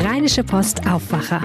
Rheinische Post Aufwacher.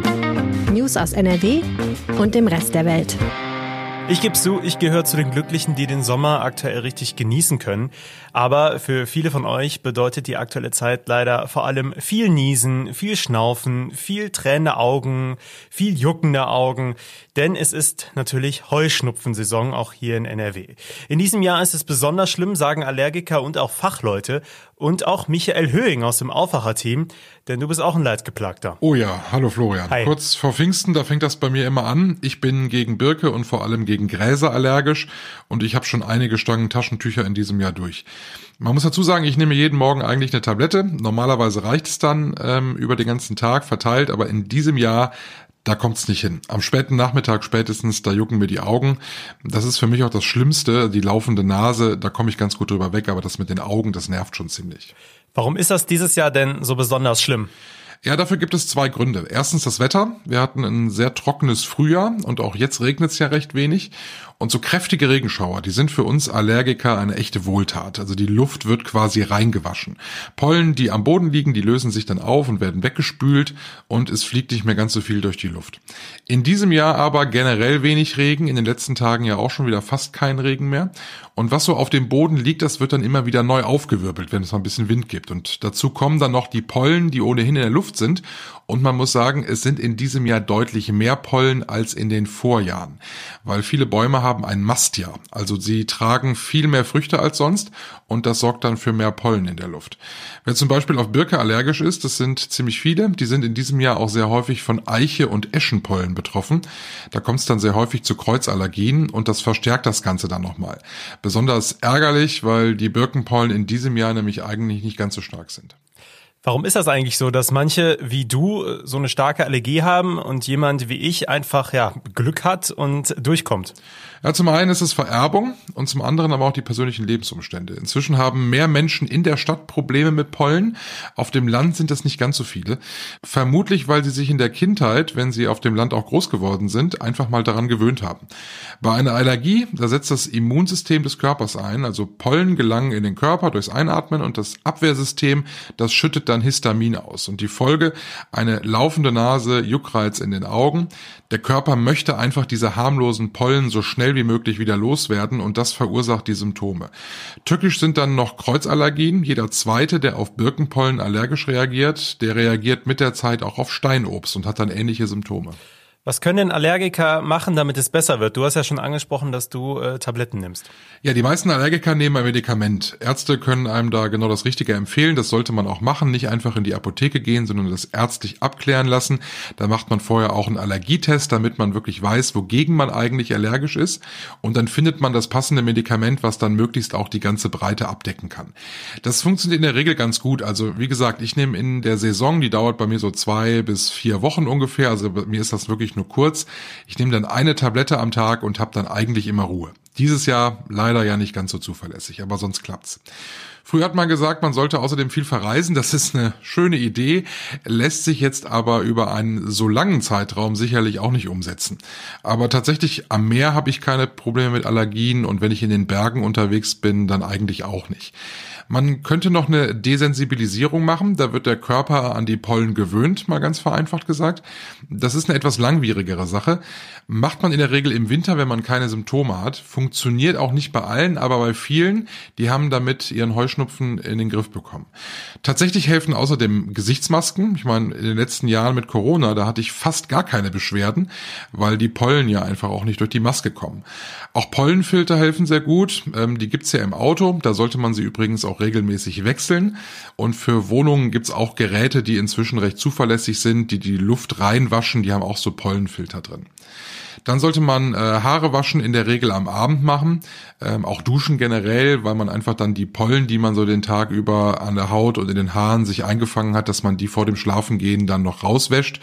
News aus NRW und dem Rest der Welt. Ich gebe zu, ich gehöre zu den Glücklichen, die den Sommer aktuell richtig genießen können. Aber für viele von euch bedeutet die aktuelle Zeit leider vor allem viel Niesen, viel Schnaufen, viel tränende Augen, viel juckende Augen. Denn es ist natürlich Heuschnupfensaison, auch hier in NRW. In diesem Jahr ist es besonders schlimm, sagen Allergiker und auch Fachleute. Und auch Michael Höhing aus dem Aufwacher-Team, denn du bist auch ein Leidgeplagter. Oh ja, hallo Florian. Hi. Kurz vor Pfingsten, da fängt das bei mir immer an. Ich bin gegen Birke und vor allem gegen Gräser allergisch und ich habe schon einige Stangen Taschentücher in diesem Jahr durch. Man muss dazu sagen, ich nehme jeden Morgen eigentlich eine Tablette. Normalerweise reicht es dann über den ganzen Tag verteilt, aber in diesem Jahr, da kommt's nicht hin. Am späten Nachmittag spätestens, da jucken mir die Augen. Das ist für mich auch das Schlimmste, die laufende Nase, da komme ich ganz gut drüber weg, aber das mit den Augen, das nervt schon ziemlich. Warum ist das dieses Jahr denn so besonders schlimm? Ja, dafür gibt es zwei Gründe. Erstens das Wetter. Wir hatten ein sehr trockenes Frühjahr und auch jetzt regnet es ja recht wenig. Und so kräftige Regenschauer, die sind für uns Allergiker eine echte Wohltat. Also die Luft wird quasi reingewaschen. Pollen, die am Boden liegen, die lösen sich dann auf und werden weggespült und es fliegt nicht mehr ganz so viel durch die Luft. In diesem Jahr aber generell wenig Regen, in den letzten Tagen ja auch schon wieder fast kein Regen mehr. Und was so auf dem Boden liegt, das wird dann immer wieder neu aufgewirbelt, wenn es mal ein bisschen Wind gibt. Und dazu kommen dann noch die Pollen, die ohnehin in der Luft sind. Und man muss sagen, es sind in diesem Jahr deutlich mehr Pollen als in den Vorjahren. Weil viele Bäume haben ein Mastjahr. Also sie tragen viel mehr Früchte als sonst und das sorgt dann für mehr Pollen in der Luft. Wer zum Beispiel auf Birke allergisch ist, das sind ziemlich viele, die sind in diesem Jahr auch sehr häufig von Eiche- und Eschenpollen betroffen. Da kommt es dann sehr häufig zu Kreuzallergien und das verstärkt das Ganze dann nochmal. Besonders ärgerlich, weil die Birkenpollen in diesem Jahr nämlich eigentlich nicht ganz so stark sind. Warum ist das eigentlich so, dass manche wie du so eine starke Allergie haben und jemand wie ich einfach Glück hat und durchkommt? Ja, zum einen ist es Vererbung und zum anderen aber auch die persönlichen Lebensumstände. Inzwischen haben mehr Menschen in der Stadt Probleme mit Pollen. Auf dem Land sind das nicht ganz so viele. Vermutlich, weil sie sich in der Kindheit, wenn sie auf dem Land auch groß geworden sind, einfach mal daran gewöhnt haben. Bei einer Allergie, da setzt das Immunsystem des Körpers ein. Also Pollen gelangen in den Körper durchs Einatmen und das Abwehrsystem, das schüttet dann Histamin aus. Und die Folge, eine laufende Nase, Juckreiz in den Augen. Der Körper möchte einfach diese harmlosen Pollen so schnell wie möglich wieder loswerden und das verursacht die Symptome. Tückisch sind dann noch Kreuzallergien. Jeder Zweite, der auf Birkenpollen allergisch reagiert, der reagiert mit der Zeit auch auf Steinobst und hat dann ähnliche Symptome. Was können denn Allergiker machen, damit es besser wird? Du hast ja schon angesprochen, dass du Tabletten nimmst. Ja, die meisten Allergiker nehmen ein Medikament. Ärzte können einem da genau das Richtige empfehlen. Das sollte man auch machen. Nicht einfach in die Apotheke gehen, sondern das ärztlich abklären lassen. Da macht man vorher auch einen Allergietest, damit man wirklich weiß, wogegen man eigentlich allergisch ist. Und dann findet man das passende Medikament, was dann möglichst auch die ganze Breite abdecken kann. Das funktioniert in der Regel ganz gut. Also wie gesagt, ich nehme in der Saison, die dauert bei mir so 2 bis 4 Wochen ungefähr. Also bei mir ist das wirklich nur kurz. Ich nehme dann eine Tablette am Tag und habe dann eigentlich immer Ruhe. Dieses Jahr leider ja nicht ganz so zuverlässig, aber sonst klappt's. Früher hat man gesagt, man sollte außerdem viel verreisen. Das ist eine schöne Idee, lässt sich jetzt aber über einen so langen Zeitraum sicherlich auch nicht umsetzen. Aber tatsächlich am Meer habe ich keine Probleme mit Allergien und wenn ich in den Bergen unterwegs bin, dann eigentlich auch nicht. Man könnte noch eine Desensibilisierung machen, da wird der Körper an die Pollen gewöhnt, mal ganz vereinfacht gesagt. Das ist eine etwas langwierigere Sache. Macht man in der Regel im Winter, wenn man keine Symptome hat. Funktioniert auch nicht bei allen, aber bei vielen, die haben damit ihren Heuschnupfen in den Griff bekommen. Tatsächlich helfen außerdem Gesichtsmasken. Ich meine, in den letzten Jahren mit Corona, da hatte ich fast gar keine Beschwerden, weil die Pollen ja einfach auch nicht durch die Maske kommen. Auch Pollenfilter helfen sehr gut. Die gibt's ja im Auto, da sollte man sie übrigens auch regelmäßig wechseln. Und für Wohnungen gibt's auch Geräte, die inzwischen recht zuverlässig sind, die die Luft reinwaschen, die haben auch so Pollenfilter drin. Dann sollte man Haare waschen in der Regel am Abend machen, auch duschen generell, weil man einfach dann die Pollen, die man so den Tag über an der Haut und in den Haaren sich eingefangen hat, dass man die vor dem Schlafengehen dann noch rauswäscht.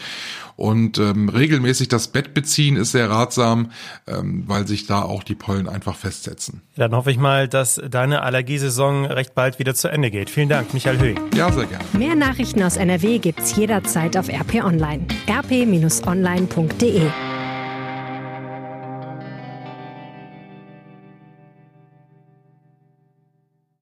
Und regelmäßig das Bett beziehen ist sehr ratsam, weil sich da auch die Pollen einfach festsetzen. Dann hoffe ich mal, dass deine Allergiesaison recht bald wieder zu Ende geht. Vielen Dank, Michael Höhing. Ja, sehr gerne. Mehr Nachrichten aus NRW gibt's jederzeit auf RP Online. rp-online.de